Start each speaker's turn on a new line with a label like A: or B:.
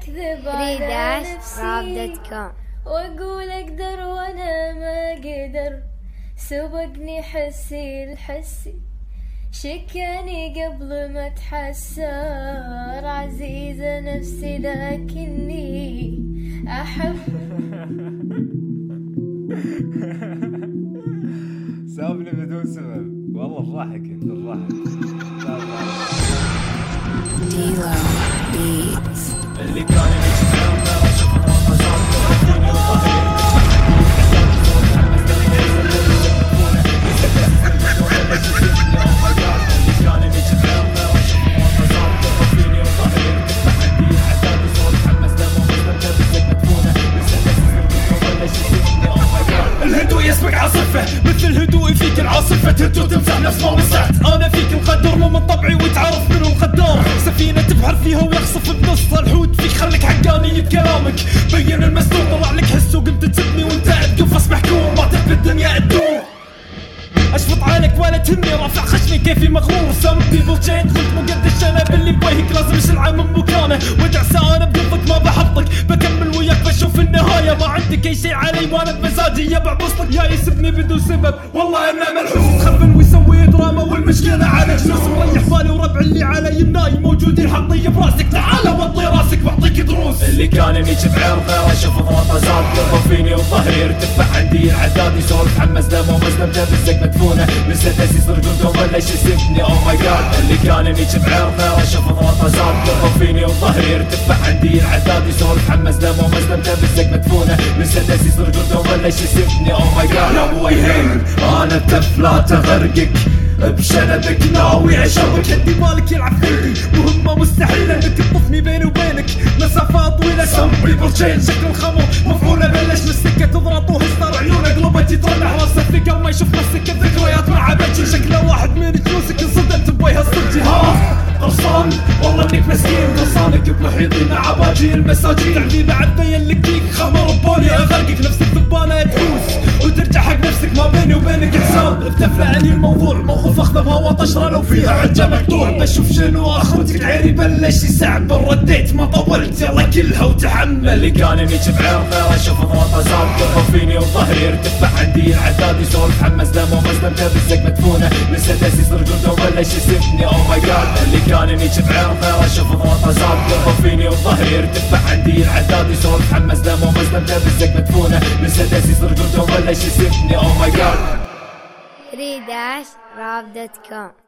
A: أكذب على نفسي
B: .com
A: وأقول أقدر وأنا ما قدر، سبقني حسي الحسي شكاني قبل ما تحسر، عزيزة نفسي لكني أحب.
C: سابني بدون سبب، والله الضحك انت الضحك.
B: ديلو بيتس
D: اللي كان يجي الهدوء يسبق عاصفة، مثل هدوء فيك العاصفة تهجو تمسح نفس ما وسعت. انا فيك مخدر مو من طبعي وتعرف منو الخدار، سفينة تبحر فيها ويخصف بنص الحوت فيك خليك حقاني بكلامك، بين المستور طلع لك حس وقمت تسبني وانت تقفص محكوم ما تبي الدنيا تدور. اشفط عليك ولا تهمني رافع خشمي كيفي مغرور، سام بيبل تشين قلت مقدش انا باللي بوجهك لازم اشلعه من مكانه، ودع ساعة بقلبك ما بحطك بكمل وياك بشوف النهاية، ما عندك اي شي علي وانا بمزاجي يبع بوسطك يا يسبني بدون سبب، والله انا ملحوس تخربن ويسوي دراما والمشكلة على جلوس مريح بالي وربع اللي علي النايم موجودين حطي براسك، تعال وطي راسك واعطيك دروس. اللي كان يجي بعرضه اشوف ضغطه زاد قرب فيني وظهري ارتفع عندي العداد يسولف حمس دمه ومزدم جاب مدفونه لسه اسيس رجولته ولا شي يسبني او ماي جاد. اللي كان يجي بعرضه اشوف ضغطه زاد قرب فيني وظهري ارتفع عندي العداد يسولف حمس دمه ومزدم جاب مدفونه لسه اسيس رجولته ولا شي يسبني او ماي جاد. يا ابوي هين انا تفلات اغرقك بشنبك ناوي عشرك، عندي مالك يلعب فيني مهمة مستحيلة انك تطفني بيني وبينك مسافات طويلة. سم بيبل تشين شكل الخمر مفعولة بلش بالسكة تضغط وهستر عيونك قلبتي ترنح راسك في قلب ما يشوف نفسك الذكريات مع بجي شكله واحد من جلوسك انصدمت بوجه الصدق. ها قرصان والله انك مسكين قرصانك بمحيطي مع باجي المساجين، تعبي بعد بين لك ديك خمر بولي اغرقك نفس الذبانة تحوس وترجع حق نفسك ما بيني وبينك حساب. بتفلع عني الموضوع موقف اخذ بهوا طشره لو فيها عجه مقطوع، بشوف شنو اخوتك عيني بلش يسعب رديت ما طولت يلا كلها وتحمل. اللي كان يجي بعرضه اشوف ضغطه زاد قرب فيني وظهري ارتفع عندي العداد يسولف حمس دمه ومزدم تبزق مدفونه لسه تاسيس رجولته وبلش يسبني او ماي جاد. اللي كان يجي بعرضه اشوف ضغطه زاد قرب فيني وظهري ارتفع عندي العداد يسولف حمس دمه ومزدم تبزق مدفونه لسه تاسيس رجولته وبلش يسبني او ماي جاد.
B: .com